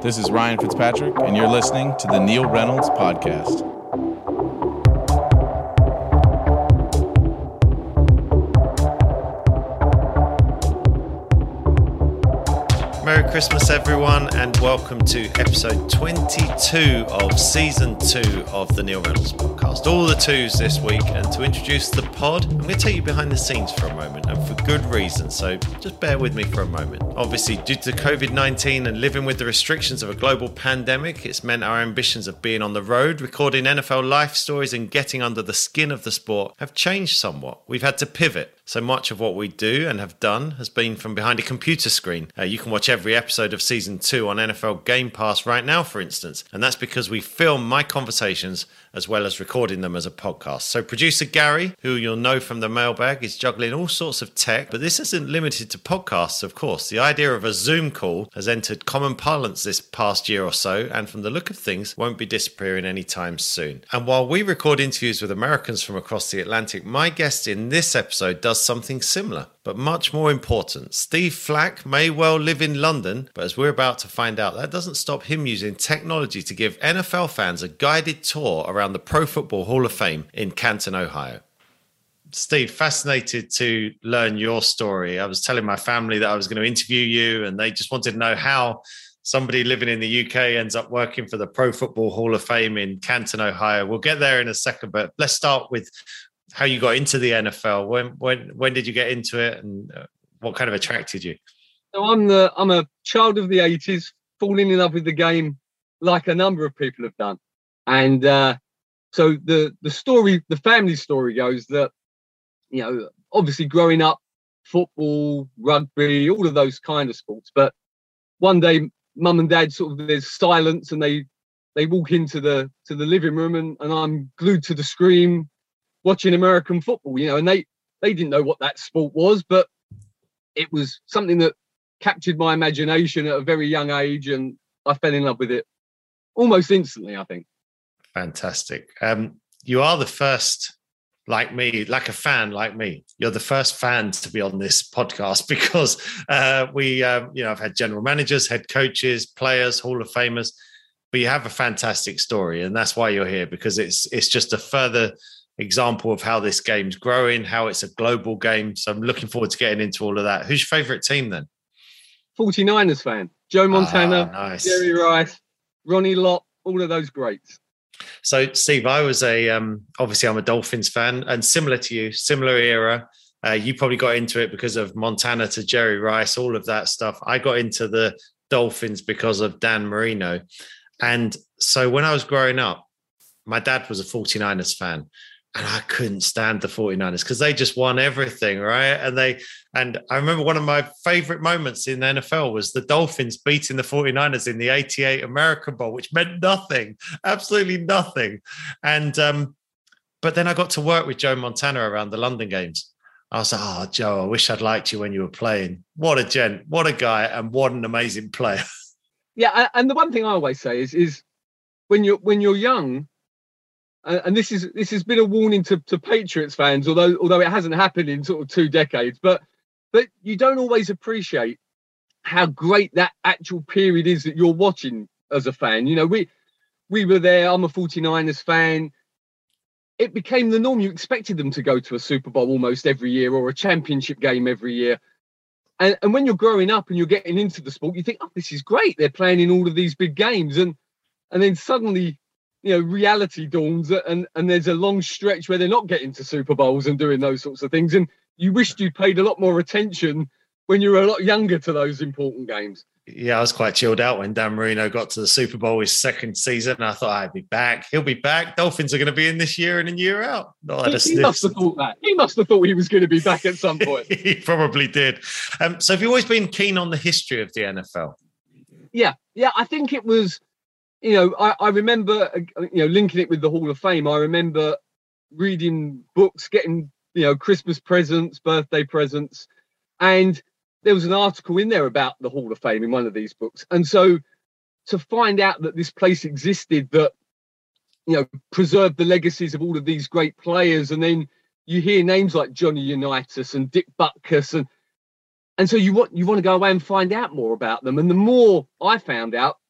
This is Ryan Fitzpatrick, and you're listening to the Neil Reynolds Podcast. Merry Christmas, everyone, and welcome to episode 22 of season 2 of the Neil Reynolds Podcast. All the twos this week, and to introduce the pod, I'm going to take you behind the scenes for a moment, and for good reason, so just bear with me for a moment. Obviously, due to COVID-19 and living with the restrictions of a global pandemic, it's meant our ambitions of being on the road, recording NFL life stories and getting under the skin of the sport have changed somewhat. We've had to pivot. So much of what we do and have done has been from behind a computer screen. You can watch every episode of Season 2 on NFL Game Pass right now, for instance. And that's because we film my conversations as well as recording them as a podcast. So producer Gary, who you'll know from the mailbag, is juggling all sorts of tech. But this isn't limited to podcasts, of course. The idea of a Zoom call has entered common parlance this past year or so, and from the look of things, won't be disappearing anytime soon. And while we record interviews with Americans from across the Atlantic, my guest in this episode does something similar, but much more important. Steve Flack may well live in London, but as we're about to find out, that doesn't stop him using technology to give NFL fans a guided tour around the Pro Football Hall of Fame in Canton, Ohio. Steve, fascinated to learn your story. I was telling my family that I was going to interview you, and they just wanted to know how somebody living in the UK ends up working for the Pro Football Hall of Fame in Canton, Ohio. We'll get there in a second, but let's start with how you got into the NFL. When did you get into it, and what kind of attracted you? So I'm a child of the 80s, falling in love with the game like a number of people have done. And so the story, the family story goes that, you know, obviously growing up, football, rugby, all of those kind of sports. But one day, mum and dad sort of, there's silence, and they walk into the living room, and I'm glued to the screen watching American football, you know, and they didn't know what that sport was, but it was something that captured my imagination at a very young age, and I fell in love with it almost instantly, I think. Fantastic. You are the first, like me, like a fan like me. You're the first fan to be on this podcast because I've had general managers, head coaches, players, Hall of Famers, but you have a fantastic story, and that's why you're here, because it's just a further example of how this game's growing, how it's a global game. So I'm looking forward to getting into all of that. Who's your favorite team then? 49ers fan. Joe Montana, nice. Jerry Rice, Ronnie Lott, all of those greats. So Steve, I was obviously I'm a Dolphins fan, and similar to you, similar era. You probably got into it because of Montana to Jerry Rice, all of that stuff. I got into the Dolphins because of Dan Marino. And so when I was growing up, my dad was a 49ers fan. And I couldn't stand the 49ers because they just won everything, right? And I remember one of my favorite moments in the NFL was the Dolphins beating the 49ers in the 88 American Bowl, which meant nothing, absolutely nothing. And but then I got to work with Joe Montana around the London games. I was like, oh, Joe, I wish I'd liked you when you were playing. What a gent, what a guy, and what an amazing player. Yeah, and the one thing I always say is when you're young, and this has been a warning to Patriots fans, although it hasn't happened in sort of 2 decades, but you don't always appreciate how great that actual period is that you're watching as a fan. You know, we were there. I'm a 49ers fan. It became the norm. You expected them to go to a Super Bowl almost every year, or a championship game every year. And when you're growing up and you're getting into the sport, you think, oh, this is great. They're playing in all of these big games. And then suddenly, you know, reality dawns, and there's a long stretch where they're not getting to Super Bowls and doing those sorts of things. And you wished you paid a lot more attention when you were a lot younger to those important games. Yeah, I was quite chilled out when Dan Marino got to the Super Bowl his second season. And I thought, I'd be back. He'll be back. Dolphins are going to be in this year in and year out. He must have thought that. He must have thought he was going to be back at some point. He probably did. So have you always been keen on the history of the NFL? Yeah, I think it was, you know, I remember, you know, linking it with the Hall of Fame. I remember reading books, getting, you know, Christmas presents, birthday presents. And there was an article in there about the Hall of Fame in one of these books. And so to find out that this place existed that, you know, preserved the legacies of all of these great players. And then you hear names like Johnny Unitas and Dick Butkus. And so you want to go away and find out more about them. And the more I found out,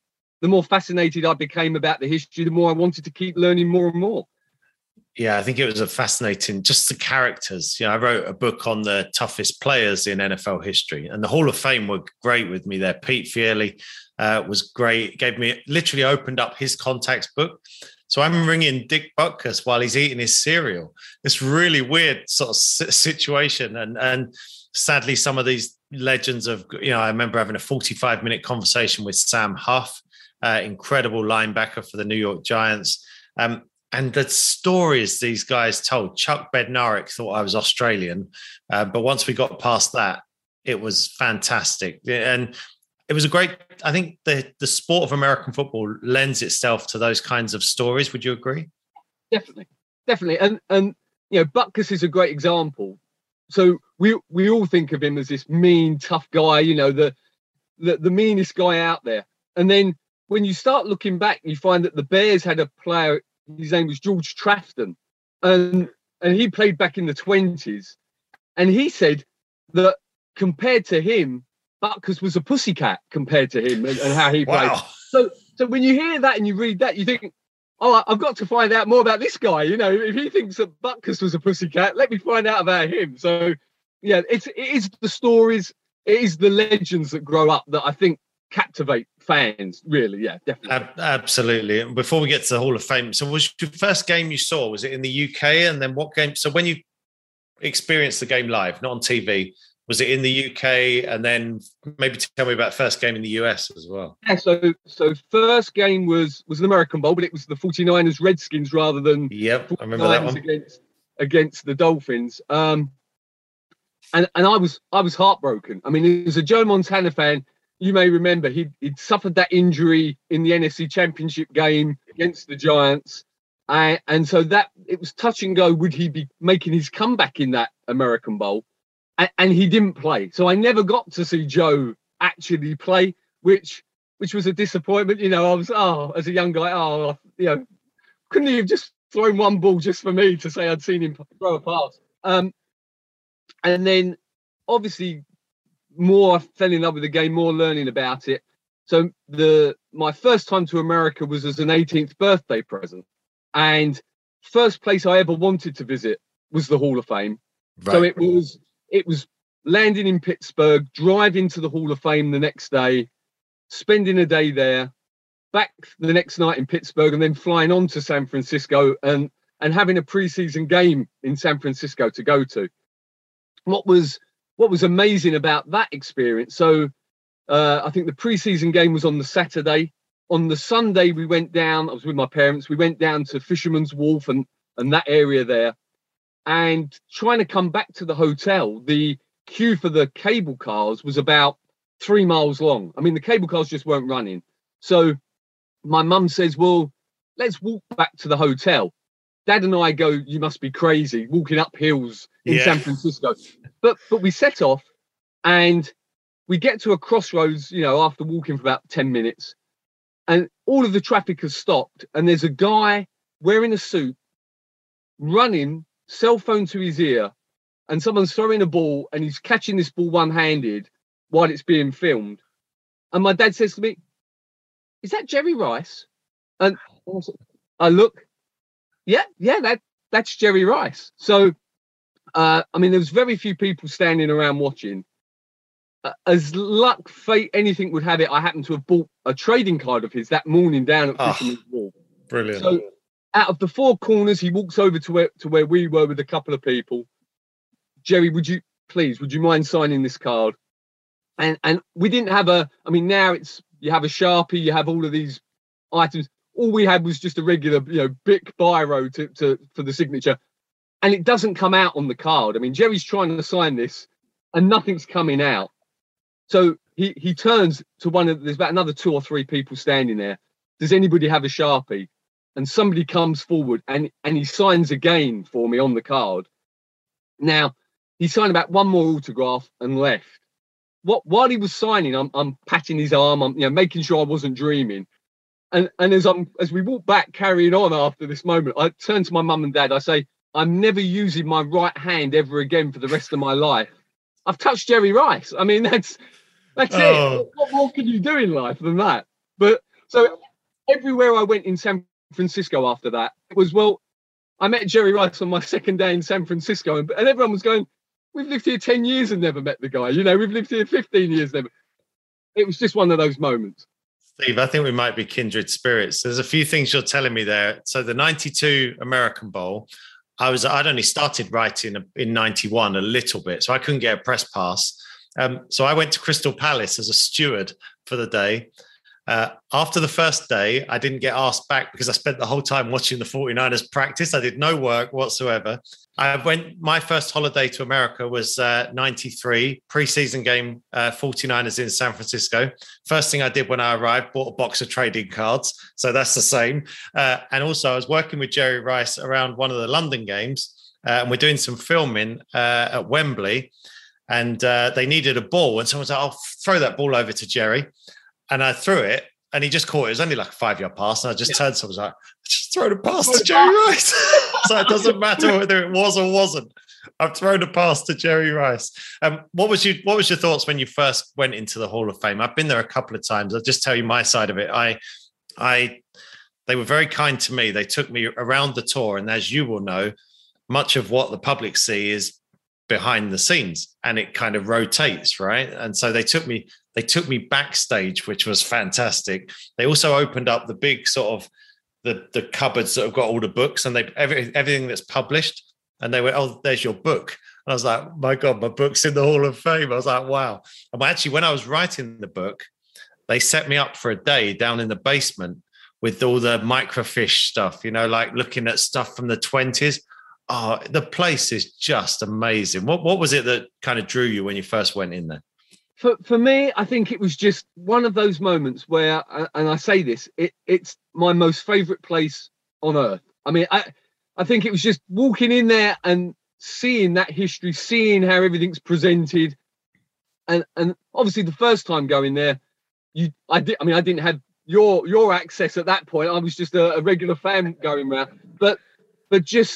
the more fascinated I became about the history, the more I wanted to keep learning more and more. Yeah, I think it was a fascinating, just the characters. I wrote a book on the toughest players in NFL history, and the Hall of Fame were great with me there. Pete Fieley was great. Literally opened up his contacts book. So I'm ringing Dick Butkus while he's eating his cereal. This really weird sort of situation. And sadly, some of these legends of, I remember having a 45-minute conversation with Sam Huff, incredible linebacker for the New York Giants. And the stories these guys told, Chuck Bednarik thought I was Australian. But once we got past that, it was fantastic. And it was I think the sport of American football lends itself to those kinds of stories. Would you agree? Definitely. And Butkus is a great example. So we all think of him as this mean, tough guy, the meanest guy out there. And then when you start looking back, you find that the Bears had a player, his name was George Trafton, and he played back in the 20s. And he said that compared to him, Butkus was a pussycat compared to him and how he played. Wow. So when you hear that and you read that, you think, oh, I've got to find out more about this guy. If he thinks that Butkus was a pussycat, let me find out about him. So, yeah, it is the stories, it is the legends that grow up that I think captivate fans, really. Yeah, definitely. Absolutely. And before we get to the Hall of Fame, so was your first game you saw, was it in the UK? And then what game? So when you experienced the game live, not on TV, was it in the UK? And then maybe tell me about first game in the US as well. Yeah, so first game was an American Bowl, but it was the 49ers Redskins rather than I remember that one against the Dolphins. And I was heartbroken. I mean, as a Joe Montana fan, you may remember he'd suffered that injury in the NFC Championship game against the Giants. And so that it was touch and go. Would he be making his comeback in that American Bowl? And he didn't play. So I never got to see Joe actually play, which was a disappointment. I was, as a young guy, couldn't he have just thrown one ball just for me to say I'd seen him throw a pass? And then obviously more I fell in love with the game, more learning about it. So my first time to America was as an 18th birthday present. And first place I ever wanted to visit was the Hall of Fame. Right. So it was landing in Pittsburgh, driving to the Hall of Fame the next day, spending a day there, back the next night in Pittsburgh, and then flying on to San Francisco and having a preseason game in San Francisco to go to. What was amazing about that experience? So I think the preseason game was on the Saturday. On the Sunday, we went down. I was with my parents. We went down to Fisherman's Wharf and that area there. And trying to come back to the hotel, the queue for the cable cars was about 3 miles long. I mean, the cable cars just weren't running. So my mum says, well, let's walk back to the hotel. Dad and I go, you must be crazy, walking up hills in San Francisco. But we set off and we get to a crossroads, after walking for about 10 minutes. And all of the traffic has stopped. And there's a guy wearing a suit, running, cell phone to his ear, and someone's throwing a ball and he's catching this ball one-handed while it's being filmed. And my dad says to me, is that Jerry Rice? And I look, that's Jerry Rice. So, there was very few people standing around watching. As luck, fate, anything would have it, I happened to have bought a trading card of his that morning down at Fisherman's Wharf. Brilliant. So, out of the four corners, he walks over to where we were with a couple of people. Jerry, would you mind signing this card? And we didn't have now you have a Sharpie, you have all of these items. All we had was just a regular, Bic biro for the signature. And it doesn't come out on the card. I mean, Jerry's trying to sign this and nothing's coming out. So he turns to there's about another 2 or 3 people standing there. Does anybody have a Sharpie? And somebody comes forward and he signs again for me on the card. Now, he signed about one more autograph and left. While he was signing, I'm patting his arm, I'm making sure I wasn't dreaming. And as we walk back, carrying on after this moment, I turn to my mum and dad. I say, I'm never using my right hand ever again for the rest of my life. I've touched Jerry Rice. I mean, that's it. What more can you do in life than that? But So everywhere I went in San Francisco after that, it was, well, I met Jerry Rice on my second day in San Francisco, and everyone was going, we've lived here 10 years and never met the guy. You know, we've lived here 15 years, never. It was just one of those moments. Steve, I think we might be kindred spirits. There's a few things you're telling me there. So the 92 American Bowl, I'd only started writing in 91 a little bit, so I couldn't get a press pass. So I went to Crystal Palace as a steward for the day. After the first day, I didn't get asked back because I spent the whole time watching the 49ers practice. I did no work whatsoever. My first holiday to America was 93, preseason game, 49ers in San Francisco. First thing I did when I arrived, bought a box of trading cards. So that's the same. And also I was working with Jerry Rice around one of the London games, and we're doing some filming at Wembley, and they needed a ball. And someone said, I'll throw that ball over to Jerry. And I threw it, and he just caught it. It was only like a 5-yard pass. And I just turned to him and was like, just throw the pass to Jerry Rice. So it doesn't matter whether it was or wasn't. I've thrown a pass to Jerry Rice. What was your thoughts when you first went into the Hall of Fame? I've been there a couple of times. I'll just tell you my side of it. They were very kind to me. They took me around the tour. And as you will know, much of what the public see is behind the scenes, and it kind of rotates, right? And so they took me backstage, which was fantastic. They also opened up the big sort of the cupboards that have got all the books, and everything that's published, and they went, oh, there's your book. And I was like, my God, my book's in the Hall of Fame. I was like, wow. And actually, when I was writing the book, they set me up for a day down in the basement with all the microfiche stuff, like looking at stuff from the 20s. Oh, the place is just amazing. What was it that kind of drew you when you first went in there? For me, I think it was just one of those moments where, and I say this, it's my most favourite place on earth. I mean, I think it was just walking in there and seeing that history, seeing how everything's presented, and obviously the first time going there, I didn't have your access at that point. I was just a regular fan going around, but just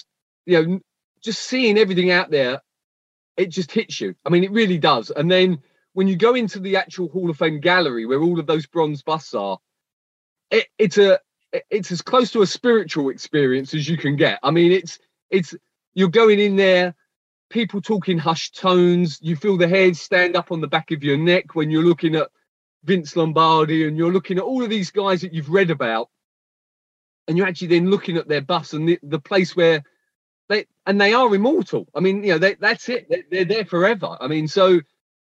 just seeing everything out there, it just hits you. I mean, it really does. And then when you go into the actual Hall of Fame gallery where all of those bronze busts are, it's as close to a spiritual experience as you can get. I mean, it's you're going in there, people talking hushed tones, you feel the hairs stand up on the back of your neck when you're looking at Vince Lombardi and you're looking at all of these guys that you've read about, and you're actually then looking at their busts and the place where they are immortal. I mean, that's it. They're there forever. I mean, so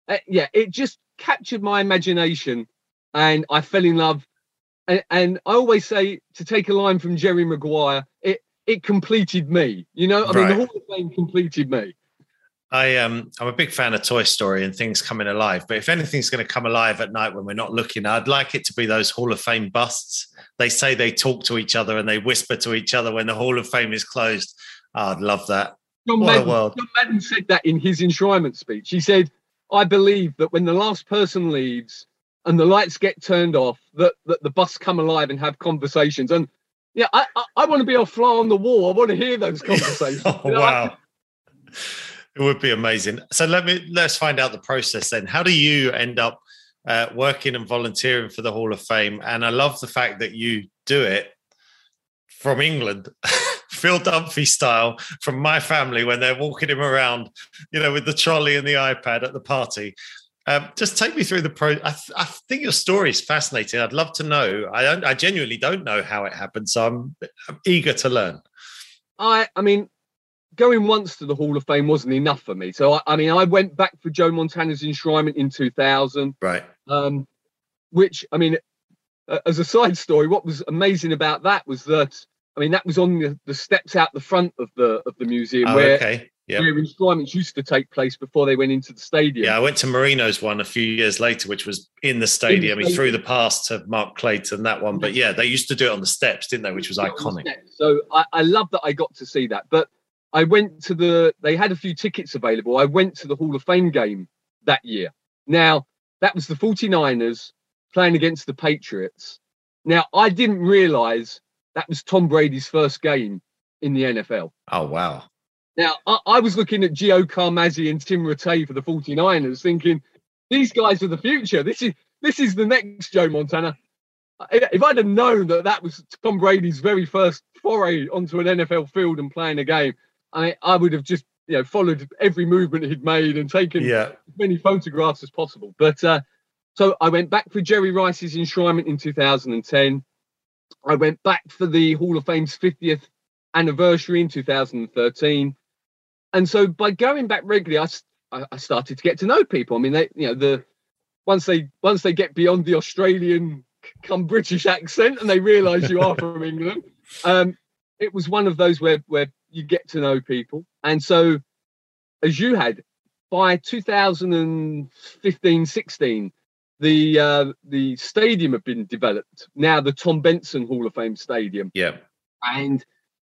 it just captured my imagination, and I fell in love. And I always say, to take a line from Jerry Maguire, it completed me. I mean, the Hall of Fame completed me. I'm a big fan of Toy Story and things coming alive. But if anything's going to come alive at night when we're not looking, I'd like it to be those Hall of Fame busts. They say they talk to each other and they whisper to each other when the Hall of Fame is closed. Oh, I'd love that. John Madden said that in his enshrinement speech. He said, I believe that when the last person leaves and the lights get turned off, that the busts come alive and have conversations. And I want to be a fly on the wall. I want to hear those conversations. Wow. It would be amazing. So let's find out the process then. How do you end up working and volunteering for the Hall of Fame? And I love the fact that you do it from England, Phil Dunphy style, from my family when they're walking him around, with the trolley and the iPad at the party. Just take me through the process. I think your story is fascinating. I'd love to know. I genuinely don't know how it happened, so I'm eager to learn. I mean, going once to the Hall of Fame wasn't enough for me. So, I went back for Joe Montana's enshrinement in 2000. Right. Which, as a side story, what was amazing about that was that, that was on the steps out the front of the museum where enshrinements used to take place before they went into the stadium. Yeah, I went to Marino's one a few years later, which was in the stadium. He threw the pass to Mark Clayton, that one. But yeah, they used to do it on the steps, didn't they? Which was iconic. So I love that I got to see that. But I went to they had a few tickets available. I went to the Hall of Fame game that year. Now, that was the 49ers playing against the Patriots. Now, I didn't realise that was Tom Brady's first game in the NFL. Oh, wow. Now, I was looking at Gio Carmazzi and Tim Rattay for the 49ers thinking, these guys are the future. This is the next Joe Montana. if I'd have known that was Tom Brady's very first foray onto an NFL field and playing a game, I would have just followed every movement he'd made and taken as many photographs as possible. But so I went back for Jerry Rice's enshrinement in 2010. I went back for the Hall of Fame's 50th anniversary in 2013. And so by going back regularly, I started to get to know people. I mean, once they get beyond the Australian come British accent and they realise you are from England, it was one of those where you get to know people. And so, as you had, by 2015-16, the stadium had been developed. Now the Tom Benson Hall of Fame Stadium. Yeah. And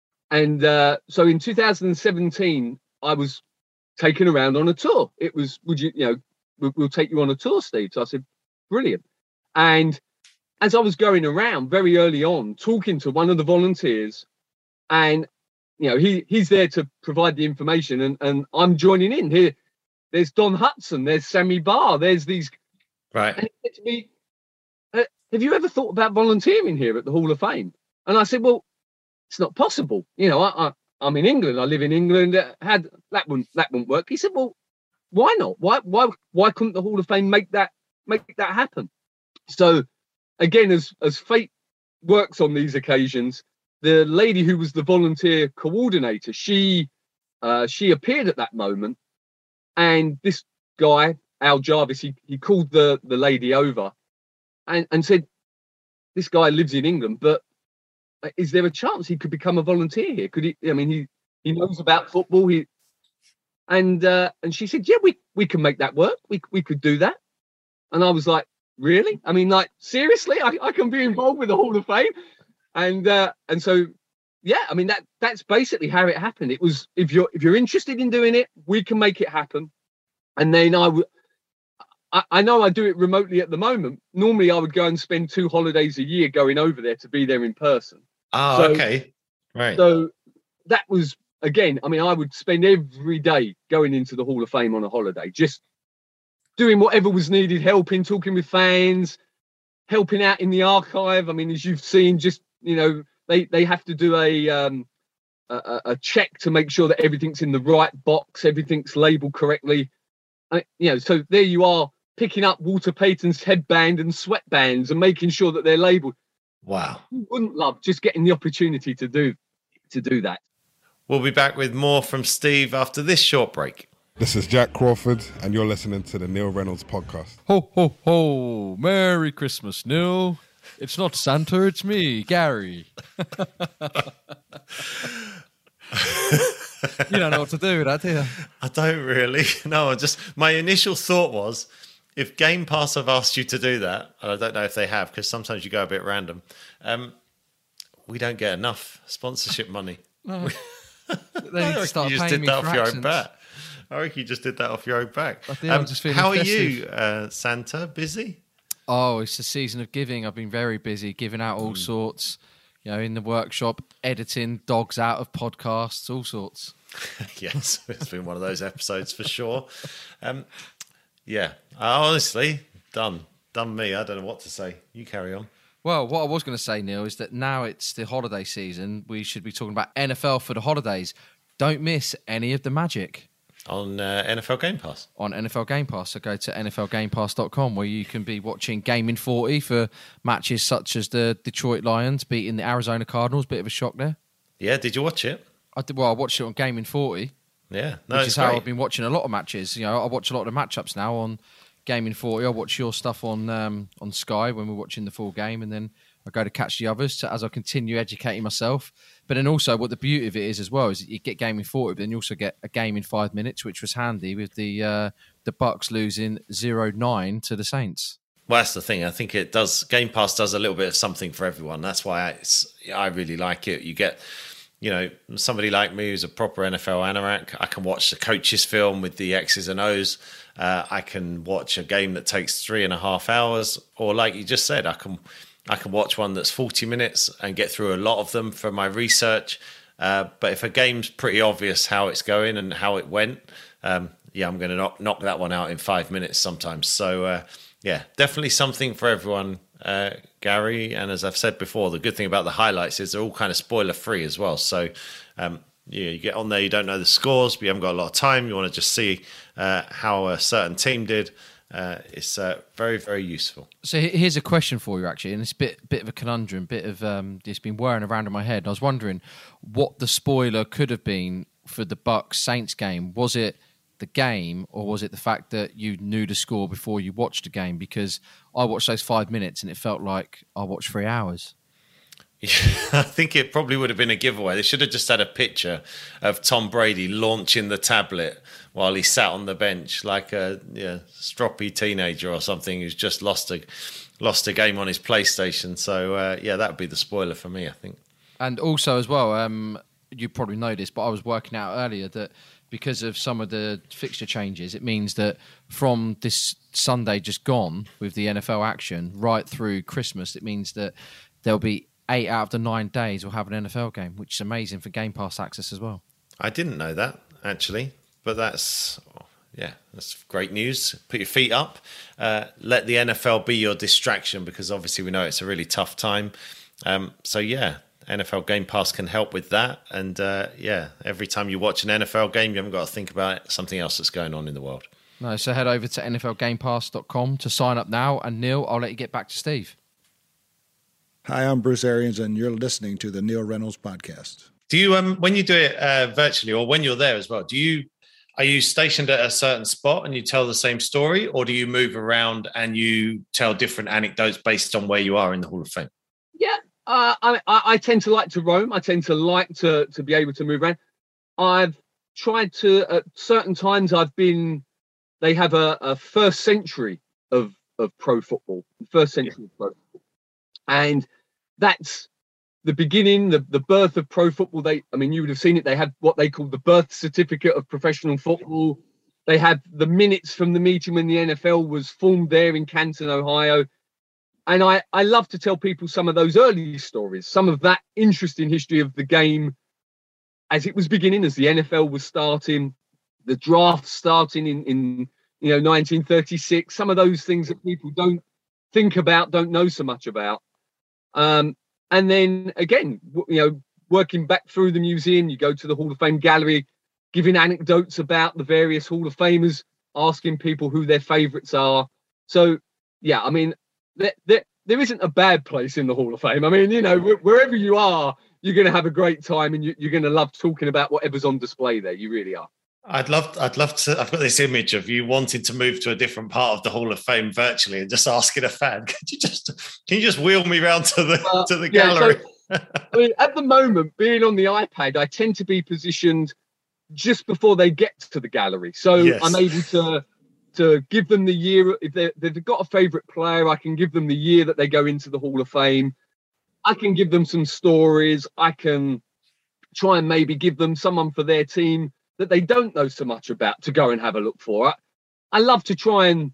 so in 2017, I was taken around on a tour. It was, we'll take you on a tour, Steve. So I said, brilliant. And as I was going around very early on, talking to one of the volunteers, and he's there to provide the information, and I'm joining in here. There's Don Hutson, there's Sammy Barr, there's these. Right. And he said to me, have you ever thought about volunteering here at the Hall of Fame? And I said, well, it's not possible. I'm in England. I live in England. That wouldn't work. He said, well, why not? Why couldn't the Hall of Fame make that happen? So again, as fate works on these occasions, the lady who was the volunteer coordinator, she appeared at that moment, and this guy, Al Jarvis, he called the lady over and said, this guy lives in England, but is there a chance he could become a volunteer here? Could he? I mean, he knows about football. And she said, yeah, we can make that work. We could do that. And I was like, really? I mean, like, seriously, I can be involved with the Hall of Fame. And so, yeah, I mean, that's basically how it happened. It was, if you're interested in doing it, we can make it happen. And then I know I do it remotely at the moment. Normally I would go and spend 2 holidays a year going over there to be there in person. Oh, so, okay. Right. So that was, again, I mean, I would spend every day going into the Hall of Fame on a holiday, just doing whatever was needed, helping, talking with fans, helping out in the archive. I mean, as you've seen, just, they have to do a check to make sure that everything's in the right box, everything's labeled correctly. So there you are, picking up Walter Payton's headband and sweatbands and making sure that they're labeled. Wow. Who wouldn't love just getting the opportunity to do that? We'll be back with more from Steve after this short break. This is Jack Crawford, and you're listening to the Neil Reynolds Podcast. Ho, ho, ho. Merry Christmas, Neil. It's not Santa, it's me, Gary. You don't know what to do with that, do you? I don't really. No, my initial thought was, if Game Pass have asked you to do that, and I don't know if they have, because sometimes you go a bit random, we don't get enough sponsorship money. No. They need to start you just paying did that me off for your accents. own back. I reckon you just did that off your own back. I'm just feeling how are festive. you, Santa? Busy? Oh, it's the season of giving. I've been very busy giving out all sorts, in the workshop, editing dogs out of podcasts, all sorts. Yes, it's been one of those episodes for sure. Yeah, honestly, done me. I don't know what to say. You carry on. Well, what I was going to say, Neil, is that now it's the holiday season. We should be talking about NFL for the holidays. Don't miss any of the magic. On NFL Game Pass. On NFL Game Pass. So go to nflgamepass.com where you can be watching Game in 40 for matches such as the Detroit Lions beating the Arizona Cardinals. Bit of a shock there. Yeah, did you watch it? I did. Well, I watched it on Game in 40. Yeah, which is how I've been watching a lot of matches. I watch a lot of the matchups now on Game in 40. I watch your stuff on Sky when we're watching the full game, and then I go to catch the others as I continue educating myself. But then also, what the beauty of it is as well is that you get Game in 40, but then you also get a game in 5 minutes, which was handy with the Bucks losing 0-9 to the Saints. Well, that's the thing. I think it does. Game Pass does a little bit of something for everyone. That's why I really like it. You get, somebody like me who's a proper NFL anorak. I can watch the coaches film with the X's and O's. I can watch a game that takes 3.5 hours, or like you just said, I can watch one that's 40 minutes and get through a lot of them for my research. But if a game's pretty obvious how it's going and how it went, I'm going to knock that one out in 5 minutes sometimes. So, definitely something for everyone. Gary. And as I've said before, the good thing about the highlights is they're all kind of spoiler-free as well. So you get on there, you don't know the scores, but you haven't got a lot of time. You want to just see how a certain team did. It's very, very useful. So here's a question for you, actually, and it's a bit of a conundrum, it's been whirring around in my head. I was wondering what the spoiler could have been for the Bucks Saints game. Was it the game, or was it the fact that you knew the score before you watched the game? Because I watched those 5 minutes and it felt like I watched 3 hours. Yeah, I think it probably would have been a giveaway. They should have just had a picture of Tom Brady launching the tablet while he sat on the bench like a stroppy teenager or something who's just lost a game on his PlayStation. So, that would be the spoiler for me, I think. And also as well, you probably know this, but I was working out earlier that because of some of the fixture changes, it means that from this Sunday just gone with the NFL action right through Christmas, it means that there'll be 8 out of the 9 days we'll have an NFL game, which is amazing for Game Pass access as well. I didn't know that, actually, but that's great news. Put your feet up. Let the NFL be your distraction, because obviously we know it's a really tough time. NFL Game Pass can help with that. And every time you watch an NFL game, you haven't got to think about something else that's going on in the world. No, so head over to nflgamepass.com to sign up now. And Neil, I'll let you get back to Steve. Hi, I'm Bruce Arians, and you're listening to the Neil Reynolds Podcast. Do you, when you do it virtually, or when you're there as well, are you stationed at a certain spot and you tell the same story, or do you move around and you tell different anecdotes based on where you are in the Hall of Fame? Yeah, I tend to like to roam. I tend to like to be able to move around. I've tried to, at certain times they have a first century of pro football, first century of pro football. And that's the beginning, the birth of pro football. You would have seen it. They had what they call the birth certificate of professional football. They had the minutes from the meeting when the NFL was formed there in Canton, Ohio. And I love to tell people some of those early stories, some of that interesting history of the game as it was beginning, as the NFL was starting, the draft starting in 1936, some of those things that people don't think about, don't know so much about. And then again, working back through the museum, you go to the Hall of Fame gallery, giving anecdotes about the various Hall of Famers, asking people who their favorites are. So, there isn't a bad place in the Hall of Fame. Wherever you are, you're going to have a great time, and you're going to love talking about whatever's on display there. You really are. I'd love to. I've got this image of you wanting to move to a different part of the Hall of Fame virtually and just asking a fan, can you just wheel me around to the gallery? So, at the moment, being on the iPad, I tend to be positioned just before they get to the gallery. So yes. I'm able to give them the year. If they've got a favourite player, I can give them the year that they go into the Hall of Fame. I can give them some stories. I can try and maybe give them someone for their team that they don't know so much about to go and have a look for. I love to try and,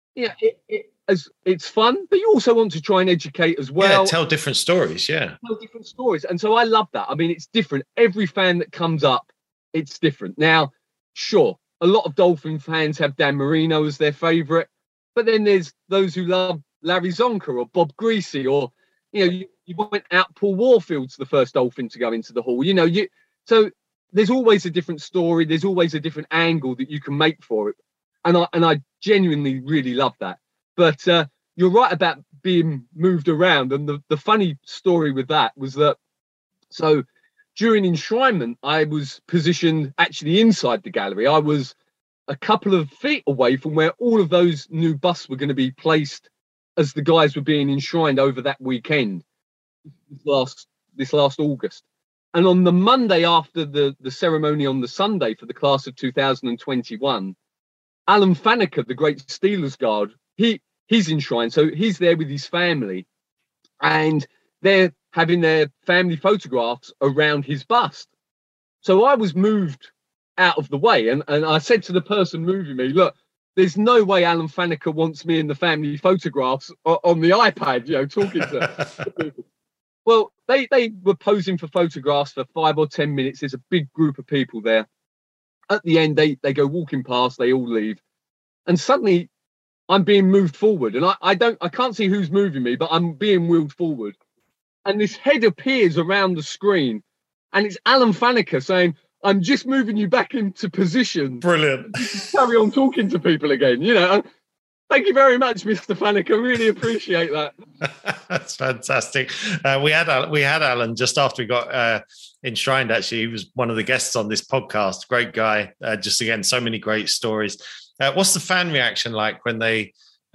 it's fun, but you also want to try and educate as well. Yeah, tell different stories, yeah. Tell different stories. And so I love that. It's different. Every fan that comes up, it's different. Now, sure, a lot of Dolphin fans have Dan Marino as their favourite, but then there's those who love Larry Zonka or Bob Greasy, or, you went out Paul Warfield's the first Dolphin to go into the Hall. So there's always a different story. There's always a different angle that you can make for it. And I genuinely really love that. But you're right about being moved around. And the funny story with that was that, so during enshrinement, I was positioned actually inside the gallery. I was a couple of feet away from where all of those new busts were going to be placed as the guys were being enshrined over that weekend, this last August. And on the Monday after the ceremony on the Sunday for the class of 2021, Alan Faneca, the great Steelers guard, he's enshrined. So he's there with his family, and they're having their family photographs around his bust. So I was moved out of the way, and I said to the person moving me, look, there's no way Alan Faneca wants me in the family photographs on the iPad, talking to people. Well, they were posing for photographs for 5 or 10 minutes. There's a big group of people there. At the end, they go walking past, they all leave. And suddenly I'm being moved forward, and I can't see who's moving me, but I'm being wheeled forward. And this head appears around the screen, and it's Alan Faneca saying, "I'm just moving you back into position." Brilliant. Carry on talking to people again, you know. Thank you very much, Mr. Faneca. Really appreciate that. That's fantastic. We had Alan just after we got enshrined. Actually, he was one of the guests on this podcast. Great guy. Just again, so many great stories. What's the fan reaction like when they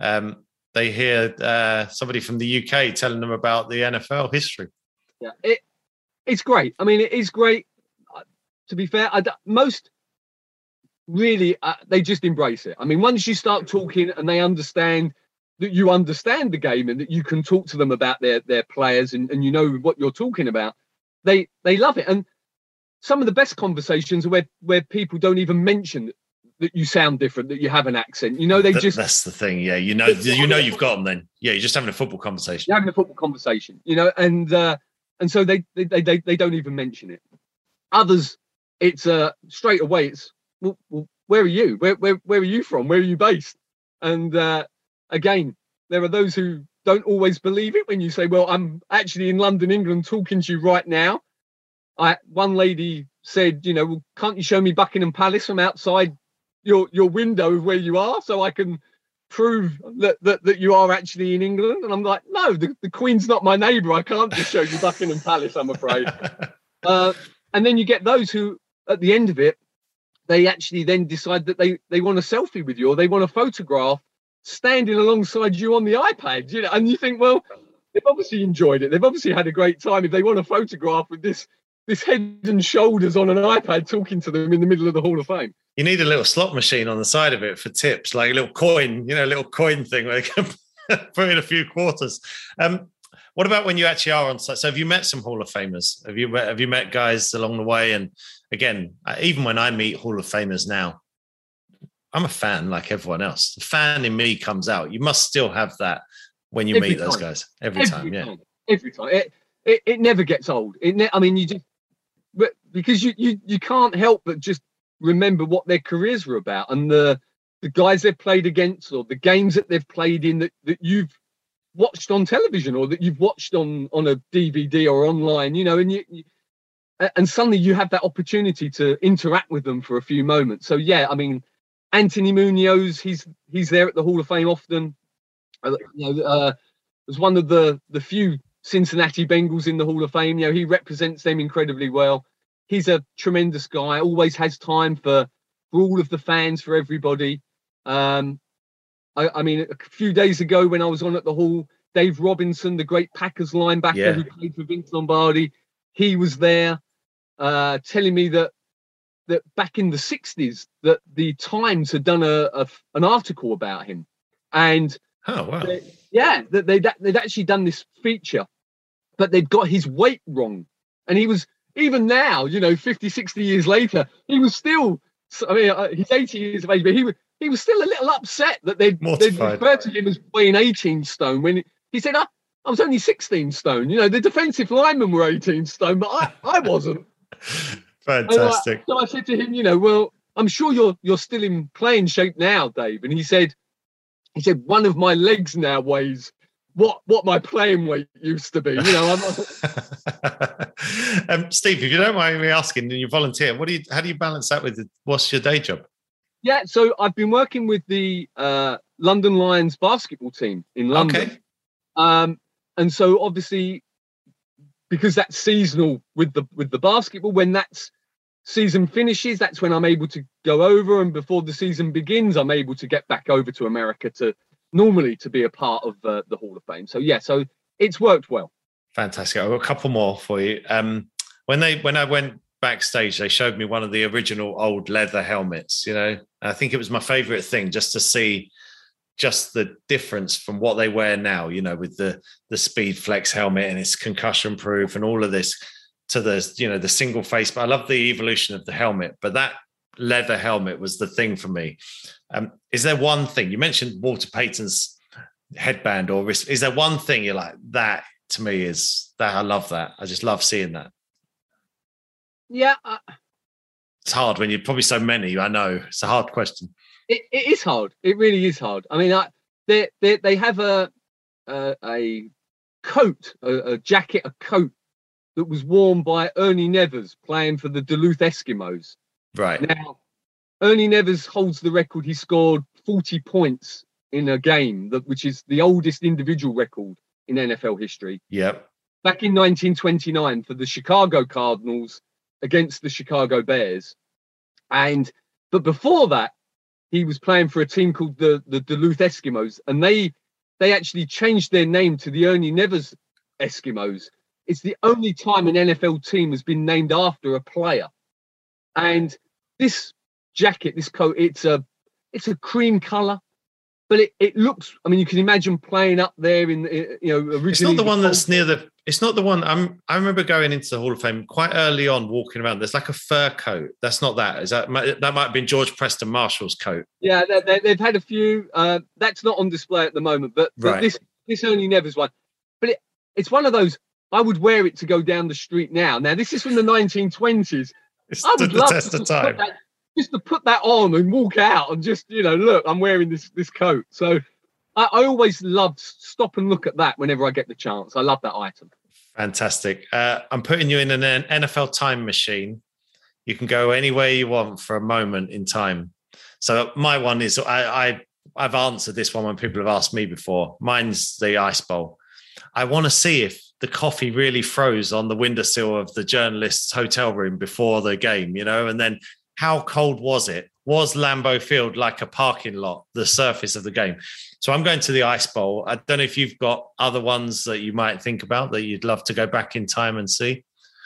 hear somebody from the UK telling them about the NFL history? Yeah, it's great. I mean, it is great. To be fair, most really they just embrace it. I mean, once you start talking and they understand that you understand the game and that you can talk to them about their players and you know what you're talking about, they love it. And some of the best conversations are where people don't even mention that you sound different, that you have an accent. You know, that's the thing. Yeah, you know you've got them. Then yeah, you're just having a football conversation. You're having a football conversation. You know, and so they don't even mention it. Others, it's straight away. It's well, where are you? Where are you from? Where are you based? And again, there are those who don't always believe it when you say, "Well, I'm actually in London, England, talking to you right now." One lady said, "You know, well, can't you show me Buckingham Palace from outside your window of where you are, so I can prove that you are actually in England?" And I'm like, "No, the Queen's not my neighbour. I can't just show you Buckingham Palace, I'm afraid." And then you get those who, at the end of it, they actually then decide that they want a selfie with you, or they want a photograph standing alongside you on the iPad. You know, and you think, well, they've obviously enjoyed it. They've obviously had a great time if they want a photograph with this head and shoulders on an iPad talking to them in the middle of the Hall of Fame. You need a little slot machine on the side of it for tips, like a little coin, a little coin thing where they can put in a few quarters. What about when you actually are on site? So have you met some Hall of Famers? Have you met guys along the way? And again, even when I meet Hall of Famers now, I'm a fan like everyone else. The fan in me comes out. You must still have that when you meet those guys. Every time. Every time. It never gets old. Because you can't help but just remember what their careers were about and the guys they've played against, or the games that they've played in that you've watched on television, or that you've watched on a DVD or online, you know, and suddenly you have that opportunity to interact with them for a few moments. So yeah, I mean, Anthony Munoz, he's there at the Hall of Fame often. Was one of the few Cincinnati Bengals in the Hall of Fame. You know, he represents them incredibly well. He's a tremendous guy, always has time for all of the fans, for everybody. I mean, a few days ago when I was on at the Hall, Dave Robinson, the great Packers linebacker who played for Vince Lombardi, he was there telling me that back in the 60s that the Times had done an article about him. And they'd actually done this feature, but they'd got his weight wrong. And he was, even now, you know, 50, 60 years later, he was still, I mean, he's 80 years of age, but he was still a little upset that they'd refer to him as weighing 18 stone when he said, I was only 16 stone. You know, the defensive linemen were 18 stone, but I wasn't. Fantastic. So I said to him, you know, well, I'm sure you're still in playing shape now, Dave. And he said, one of my legs now weighs what my playing weight used to be. You know, Steve, if you don't mind me asking, and you volunteer, how do you balance that with what's your day job? Yeah, so I've been working with the London Lions basketball team in London. Okay. And so obviously, because that's seasonal with the basketball, when that season finishes, that's when I'm able to go over, and before the season begins, I'm able to get back over to America to be a part of the Hall of Fame. So yeah, so it's worked well. Fantastic. I've got a couple more for you. When I went backstage, they showed me one of the original old leather helmets, you know. I think it was my favorite thing just to see just the difference from what they wear now, you know, with the Speed Flex helmet and it's concussion proof and all of this, to the, you know, the single face. But I love the evolution of the helmet, but that leather helmet was the thing for me. Is there one thing, you mentioned Walter Payton's headband or wrist, is there one thing you're like, that to me is that, I love that, I just love seeing that? Yeah, it's hard when you're probably so many. I know it's a hard question. It is hard. It really is hard. I mean, they have a coat, a jacket, a coat that was worn by Ernie Nevers playing for the Duluth Eskimos. Right. Now, Ernie Nevers holds the record. He scored 40 points in a game, which is the oldest individual record in NFL history. Yep. Back in 1929 for the Chicago Cardinals against the Chicago Bears. But before that, he was playing for a team called the Duluth Eskimos, and they actually changed their name to the Ernie Nevers Eskimos. It's the only time an NFL team has been named after a player. And this jacket, this coat, it's a cream color, but it looks, I mean, you can imagine playing up there in, originally. It's not the one that's near it's not the one. I remember going into the Hall of Fame quite early on, walking around. There's like a fur coat. That's not that. That might have been George Preston Marshall's coat. Yeah, they've had a few. That's not on display at the moment, but this Ernie Nevers one. But it's one of those, I would wear it to go down the street now. Now, this is from the 1920s. I would love to put that on and walk out and just, look, I'm wearing this coat. So I always love stop and look at that whenever I get the chance. I love that item. Fantastic. I'm putting you in an NFL time machine. You can go anywhere you want for a moment in time. So my one is, I've answered this one when people have asked me before. Mine's the Ice Bowl. I want to see if the coffee really froze on the windowsill of the journalist's hotel room before the game, and then how cold was it? Was Lambeau Field like a parking lot, the surface of the game? So I'm going to the Ice Bowl. I don't know if you've got other ones that you might think about that you'd love to go back in time and see.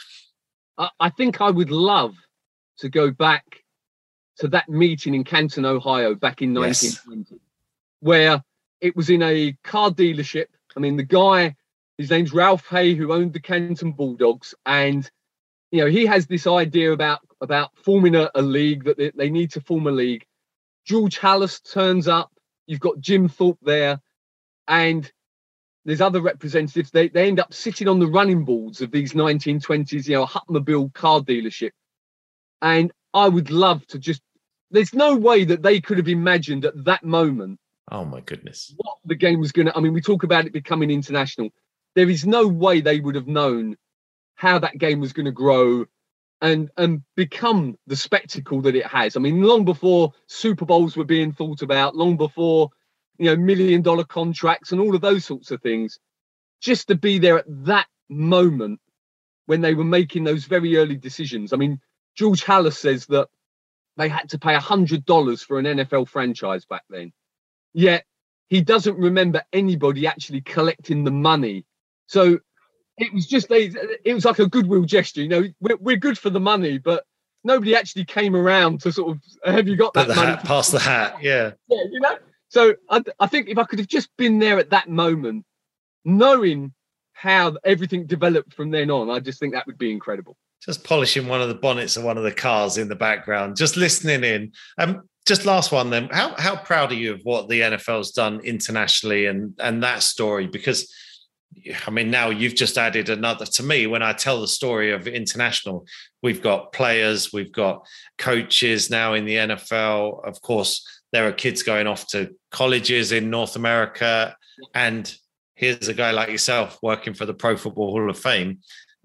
I think I would love to go back to that meeting in Canton, Ohio, back in 1920, where it was in a car dealership. I mean, the guy, his name's Ralph Hay, who owned the Canton Bulldogs. And, he has this idea about forming a league, that they need to form a league. George Halas turns up. You've got Jim Thorpe there. And there's other representatives. They end up sitting on the running boards of these 1920s, Hutmobile car dealership. And I would love to there's no way that they could have imagined at that moment. Oh, my goodness. What the game was going to... I mean, we talk about it becoming international. There is no way they would have known how that game was going to grow and become the spectacle that it has. I mean, long before Super Bowls were being thought about, long before, $1 million contracts and all of those sorts of things, just to be there at that moment when they were making those very early decisions. I mean, George Halas says that they had to pay $100 for an NFL franchise back then. Yet he doesn't remember anybody actually collecting the money. So it was like a goodwill gesture. We're good for the money, but nobody actually came around to sort of, have you got that money? Pass the hat, yeah. Yeah, So I think if I could have just been there at that moment, knowing how everything developed from then on, I just think that would be incredible. Just polishing one of the bonnets of one of the cars in the background, just listening in. Just last one then. How proud are you of what the NFL's done internationally and that story? Because, I mean, now you've just added another, to me, when I tell the story of international, we've got players, we've got coaches now in the NFL. Of course, there are kids going off to colleges in North America. And here's a guy like yourself working for the Pro Football Hall of Fame.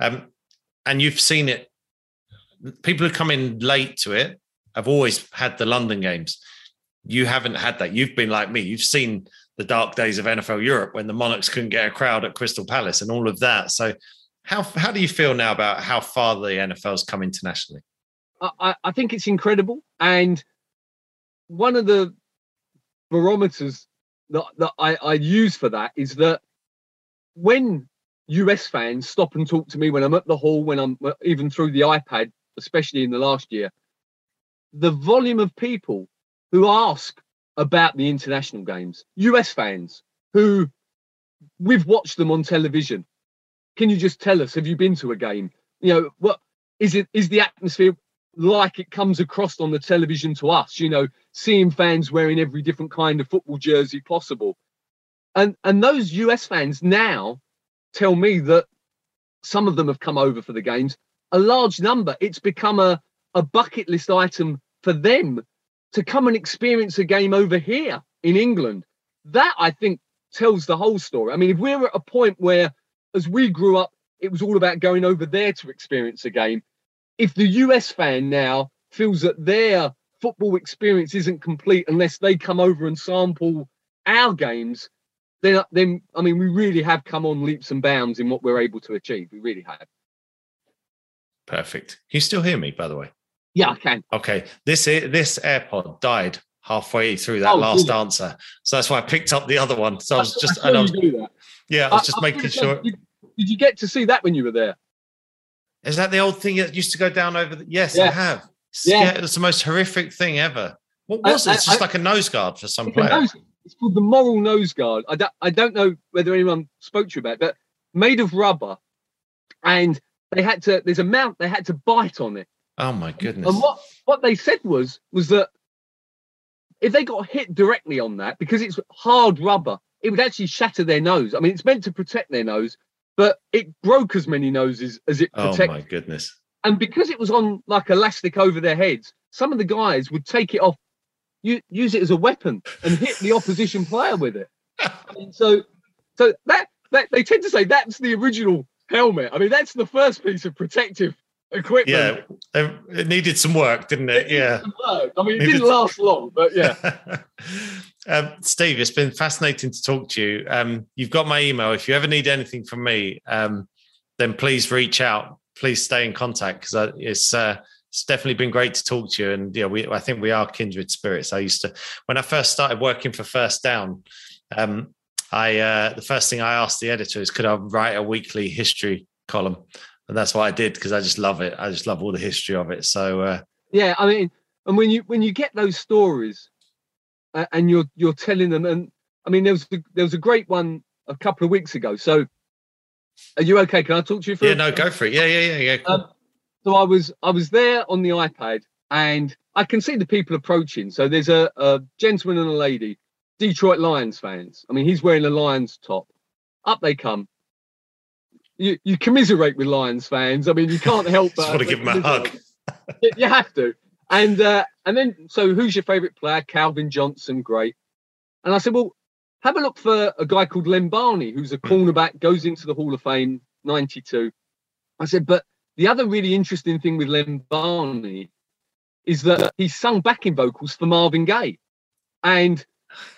And you've seen it. People who come in late to it have always had the London games. You haven't had that. You've been like me. You've seen the dark days of NFL Europe when the Monarchs couldn't get a crowd at Crystal Palace and all of that. So how do you feel now about how far the NFL's come internationally? I think it's incredible. And one of the barometers that I use for that is that when US fans stop and talk to me when I'm at the hall, when I'm even through the iPad, especially in the last year, the volume of people who ask about the international games, US fans who we've watched them on television. Can you just tell us, have you been to a game? What is the atmosphere like it comes across on the television to us, seeing fans wearing every different kind of football jersey possible. And those US fans now tell me that some of them have come over for the games. A large number, it's become a bucket list item for them to come and experience a game over here in England. that I think tells the whole story. I mean, if we're at a point where, as we grew up, it was all about going over there to experience a game. If the US fan now feels that their football experience isn't complete unless they come over and sample our games, then I mean, we really have come on leaps and bounds in what we're able to achieve. We really have. Perfect. Can you still hear me, by the way? Yeah, I can. Okay. This AirPod died halfway through that last answer, so that's why I picked up the other one. So I was just making sure. Did you get to see that when you were there? Is that the old thing that used to go down over? Yes, Yeah. I have. Yeah. It was the most horrific thing ever. What was it? It's just like a nose guard for some player. It's called the Moral Nose Guard. I don't know whether anyone spoke to you about it, but made of rubber, and they had to. There's a mount. They had to bite on it. Oh my goodness! And what they said was that if they got hit directly on that, because it's hard rubber, it would actually shatter their nose. I mean, it's meant to protect their nose, but it broke as many noses as it protected. Oh my goodness! And because it was on like elastic over their heads, some of the guys would take it off, use it as a weapon, and hit the opposition player with it. And so that they tend to say that's the original helmet. I mean, that's the first piece of protective equipment. Yeah, it needed some work, didn't it? Yeah. I mean, it didn't last long, but yeah. Steve, it's been fascinating to talk to you. You've got my email. If you ever need anything from me, then please reach out. Please stay in contact, because it's definitely been great to talk to you. And I think we are kindred spirits. When I first started working for First Down, the first thing I asked the editor is, could I write a weekly history column? And that's what I did, because I just love it. I just love all the history of it. So yeah, I mean, and when you get those stories and you're telling them, and I mean, there was a great one a couple of weeks ago. So are you okay? Can I talk to you for? Yeah, no, go for it. Yeah. Cool. So I was there on the iPad, and I can see the people approaching. So there's a gentleman and a lady, Detroit Lions fans. I mean, he's wearing a Lions top. Up they come. You commiserate with Lions fans. I mean, you can't help but just want to give them a hug. You have to. And then, so who's your favourite player? Calvin Johnson, great. And I said, well, have a look for a guy called Len Barney, who's a cornerback, goes into the Hall of Fame, 92. I said, but the other really interesting thing with Len Barney is that he sung backing vocals for Marvin Gaye. And,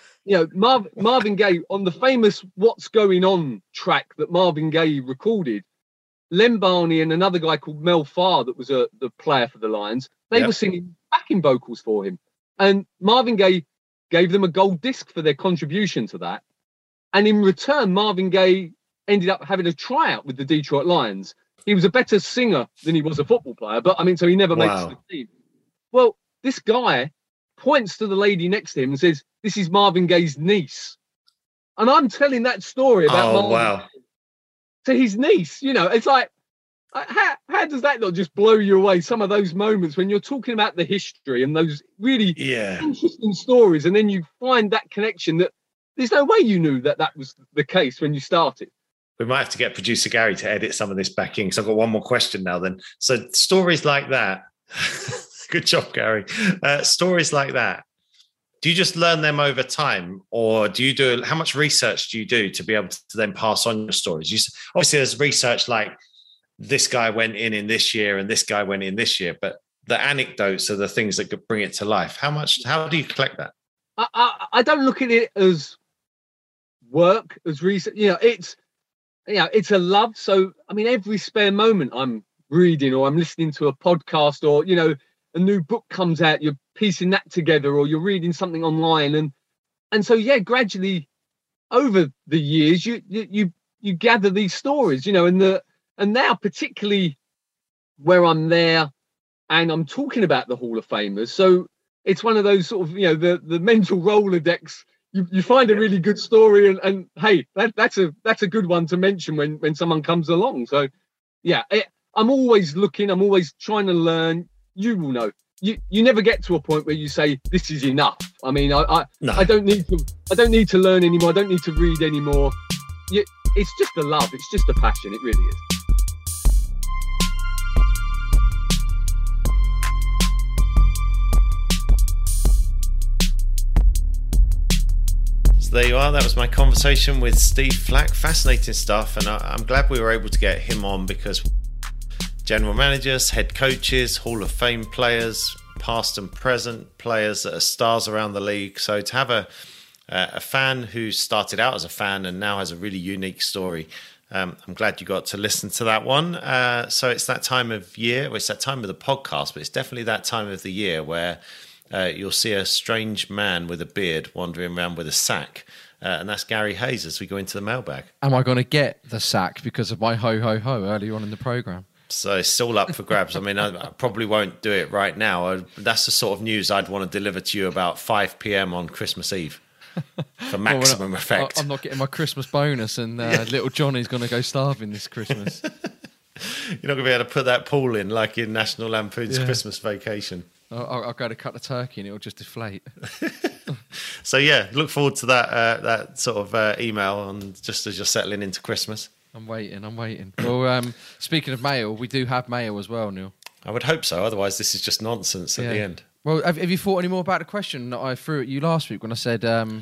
Marvin Gaye, on the famous What's Going On track that Marvin Gaye recorded, Len Barney and another guy called Mel Farr, that was the player for the Lions, they were singing backing vocals for him. And Marvin Gaye gave them a gold disc for their contribution to that. And in return, Marvin Gaye ended up having a tryout with the Detroit Lions. He was a better singer than he was a football player, but I mean, so he never makes the team. Well, this guy points to the lady next to him and says, this is Marvin Gaye's niece. And I'm telling that story about Marvin Gaye to his niece. It's like, how does that not just blow you away? Some of those moments when you're talking about the history and those really interesting stories, and then you find that connection that there's no way you knew that was the case when you started. We might have to get producer Gary to edit some of this back in, because I've got one more question now then. So stories like that, good job, Gary. Stories like that, do you just learn them over time, or how much research do you do to be able to then pass on your stories? Obviously there's research like this guy went in this year and this guy went in this year, but the anecdotes are the things that could bring it to life. How do you collect that? I don't look at it as work, as research. It's a love. So, I mean, every spare moment I'm reading or I'm listening to a podcast, or, a new book comes out, you're piecing that together, or you're reading something online. And so, gradually over the years, you gather these stories, and now particularly where I'm there and I'm talking about the Hall of Famers. So it's one of those sort of, the mental Rolodex. You find a really good story, and hey, that's a good one to mention when someone comes along. So, I'm always looking. I'm always trying to learn. You will know. You never get to a point where you say this is enough. I mean, I don't need to learn anymore. I don't need to read anymore. It's just a love. It's just a passion. It really is. So there you are. That was my conversation with Steve Flack. Fascinating stuff, and I'm glad we were able to get him on because general managers, head coaches, Hall of Fame players, past and present players that are stars around the league. So to have a fan who started out as a fan and now has a really unique story, I'm glad you got to listen to that one. So it's that time of year, well, it's that time of the podcast, but it's definitely that time of the year where you'll see a strange man with a beard wandering around with a sack. And that's Gary Hayes as we go into the mailbag. Am I going to get the sack because of my ho ho ho earlier on in the programme? So it's still up for grabs. I mean, I probably won't do it right now. That's the sort of news I'd want to deliver to you about 5 p.m. on Christmas Eve for maximum effect. I'm not getting my Christmas bonus, and little Johnny's going to go starving this Christmas. You're not going to be able to put that pool in like in National Lampoon's Christmas Vacation. I'll go to cut the turkey and it'll just deflate. So yeah, look forward to that sort of email on just as you're settling into Christmas. I'm waiting. Well, speaking of mail, we do have mail as well, Neil. I would hope so. Otherwise, this is just nonsense at the end. Well, have you thought any more about the question that I threw at you last week when I said,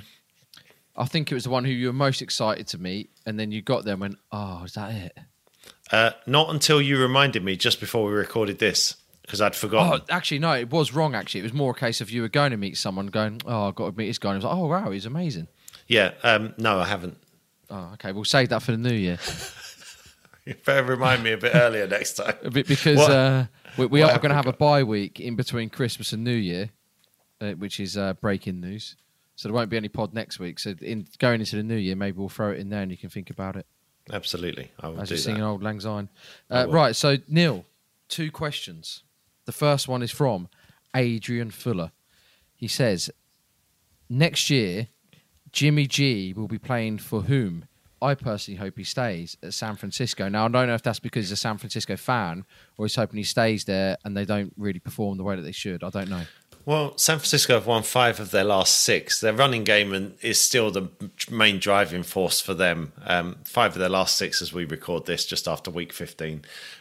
I think it was the one who you were most excited to meet, and then you got there and went, oh, is that it? Not until you reminded me just before we recorded this. Because I'd forgotten. Oh, actually, no, it was wrong, actually. It was more a case of you were going to meet someone going, oh, I've got to meet this guy. And it was like, oh, wow, he's amazing. Yeah, no, I haven't. Oh, okay, we'll save that for the new year. You better remind me a bit earlier next time. Because we are going to have a bye week in between Christmas and New Year, which is breaking news. So there won't be any pod next week. So going into the new year, maybe we'll throw it in there and you can think about it. Absolutely, I will as do you're that. singing Old Lang Syne. Right, so Neil, 2 questions. The first one is from Adrian Fuller. He says, next year, Jimmy G will be playing for whom? I personally hope he stays at San Francisco. Now, I don't know if that's because he's a San Francisco fan or he's hoping he stays there and they don't really perform the way that they should. I don't know. Well, San Francisco have won 5 of their last 6. Their running game is still the main driving force for them. 5 of their last 6 as we record this, just after week 15.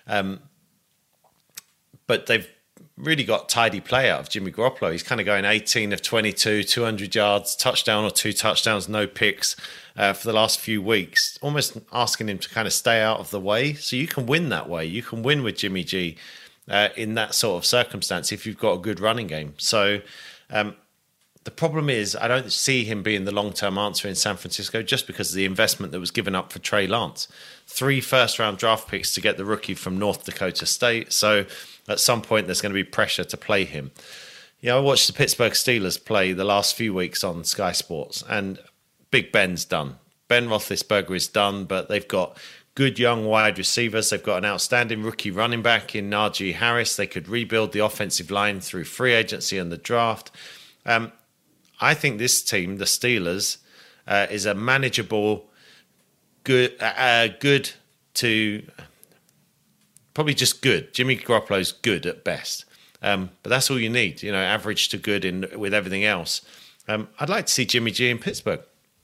But they've really got tidy play out of Jimmy Garoppolo. He's kind of going 18 of 22, 200 yards, touchdown or 2 touchdowns, no picks for the last few weeks. Almost asking him to kind of stay out of the way. So you can win that way. You can win with Jimmy G in that sort of circumstance if you've got a good running game. So the problem is I don't see him being the long-term answer in San Francisco just because of the investment that was given up for Trey Lance. 3 first-round draft picks to get the rookie from North Dakota State. So at some point there's going to be pressure to play him. I watched the Pittsburgh Steelers play the last few weeks on Sky Sports, and Big Ben's done. Ben Roethlisberger is done, but they've got good young wide receivers. They've got an outstanding rookie running back in Najee Harris. They could rebuild the offensive line through free agency and the draft. I think this team, the Steelers, is a manageable, good to probably just good. Jimmy Garoppolo's good at best, but that's all you need. Average to good with everything else. I'd like to see Jimmy G in Pittsburgh.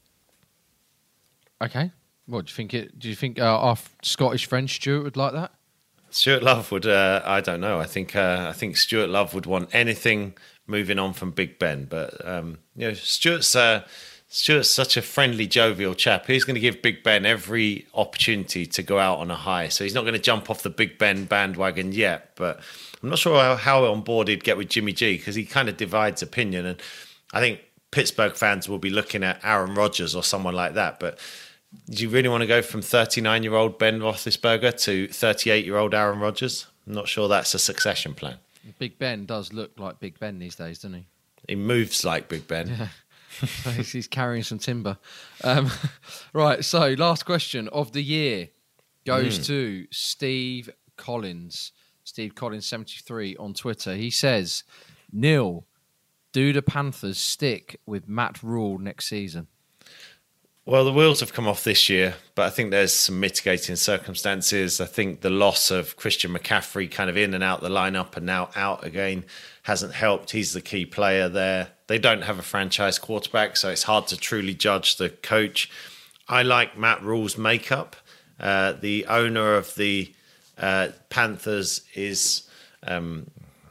Okay. What do you think? Do you think our Scottish friend Stuart would like that? Stuart Love would. I don't know. I think Stuart Love would want anything moving on from Big Ben. But Stuart's such a friendly, jovial chap. He's going to give Big Ben every opportunity to go out on a high. So he's not going to jump off the Big Ben bandwagon yet. But I'm not sure how on board he'd get with Jimmy G because he kind of divides opinion. And I think Pittsburgh fans will be looking at Aaron Rodgers or someone like that. But do you really want to go from 39-year-old Ben Roethlisberger to 38-year-old Aaron Rodgers? I'm not sure that's a succession plan. Big Ben does look like Big Ben these days, doesn't he? He moves like Big Ben. Yeah. He's carrying some timber. Right, so last question of the year goes to Steve Collins. Steve Collins 73 on Twitter. He says, Neil, do the Panthers stick with Matt Rule next season? Well, the wheels have come off this year, but I think there's some mitigating circumstances. I think the loss of Christian McCaffrey kind of in and out the lineup and now out again hasn't helped. He's the key player there. They don't have a franchise quarterback, so it's hard to truly judge the coach. I like Matt Rule's makeup. The owner of the Panthers is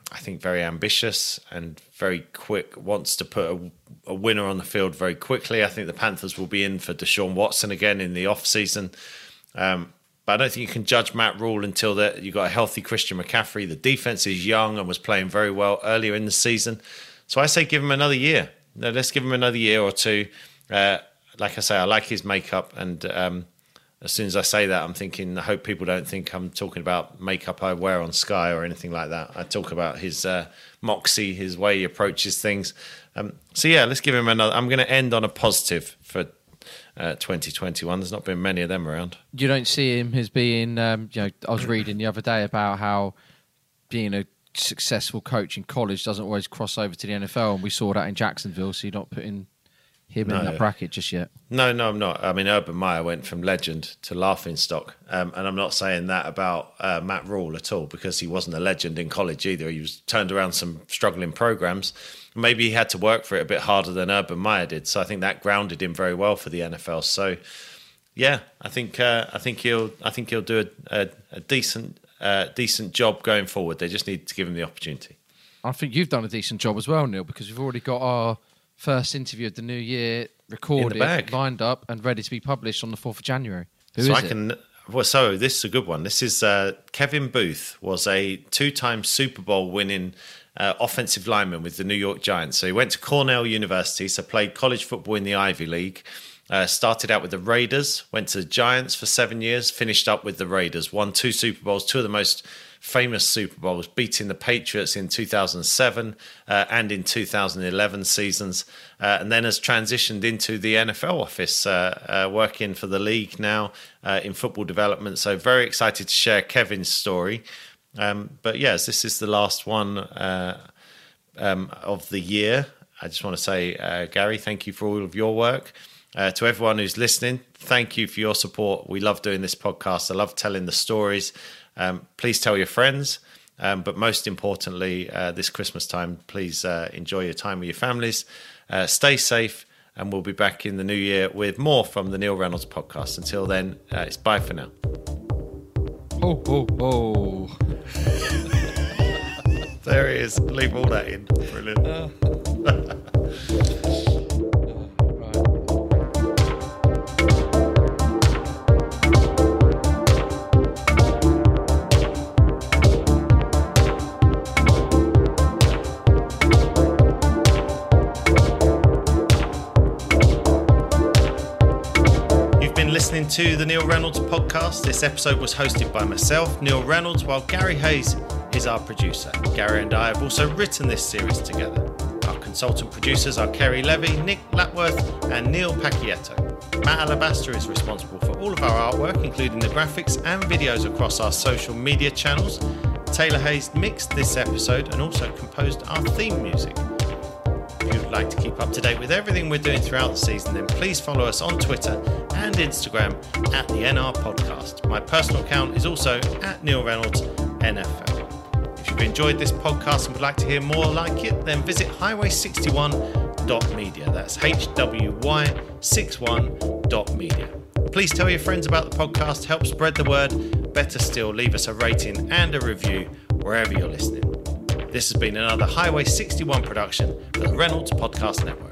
I think very ambitious and very quick, wants to put a winner on the field very quickly. I think the Panthers will be in for Deshaun Watson again in the off-season. But I don't think you can judge Matt Rule until you've got a healthy Christian McCaffrey. The defense is young and was playing very well earlier in the season. So I say give him another year. Let's give him another year or two. Like I say, I like his makeup, and as soon as I say that, I'm thinking, I hope people don't think I'm talking about makeup I wear on Sky or anything like that. I talk about his moxie, his way he approaches things. So yeah, let's give him another. I'm going to end on a positive for 2021. There's not been many of them around. You don't see him as being, I was reading the other day about how being a successful coach in college doesn't always cross over to the NFL, and we saw that in Jacksonville, so you're not putting him in that bracket just yet. No, I'm not. I mean, Urban Meyer went from legend to laughingstock, and I'm not saying that about Matt Rule at all, because he wasn't a legend in college either. He was turned around some struggling programs. Maybe he had to work for it a bit harder than Urban Meyer did, so I think that grounded him very well for the NFL. So, yeah, I think he'll do a decent job going forward. They just need to give him the opportunity. I think you've done a decent job as well, Neil, because we've already got our first interview of the new year recorded, lined up, and ready to be published on the 4th of January. Who is it? So this is a good one. This is Kevin Booth, was a 2-time Super Bowl winning offensive lineman with the New York Giants. So he went to Cornell University, so played college football in the Ivy League. Started out with the Raiders, went to the Giants for 7 years, finished up with the Raiders, won 2 Super Bowls, 2 of the most famous Super Bowls, beating the Patriots in 2007 and in 2011 seasons, and then has transitioned into the NFL office, working for the league now in football development. So very excited to share Kevin's story. But yes, this is the last one of the year. I just want to say, Gary, thank you for all of your work. To everyone who's listening, thank you for your support. We love doing this podcast. I love telling the stories. Please tell your friends. But most importantly, this Christmas time, please enjoy your time with your families. Stay safe, and we'll be back in the new year with more from the Neil Reynolds podcast. Until then, it's bye for now. Ho, ho, ho. There it is. Leave all that in. Brilliant. Listening to the Neil Reynolds podcast. This episode was hosted by myself, Neil Reynolds, while Gary Hayes is our producer. Gary and I have also written this series together. Our consultant producers are Kerry Levy, Nick Lapworth and Neil Pacchietto. Matt Alabaster is responsible for all of our artwork, including the graphics and videos across our social media channels. Taylor Hayes mixed this episode and also composed our theme music. If you would like to keep up to date with everything we're doing throughout the season, then please follow us on Twitter and Instagram at the NR Podcast. My personal account is also at Neil Reynolds NFL. If you've enjoyed this podcast and would like to hear more like it, then visit highway61.media. That's HWY61.media. Please tell your friends about the podcast, help spread the word. Better still, leave us a rating and a review wherever you're listening. This has been another Highway 61 production for the Reynolds Podcast Network.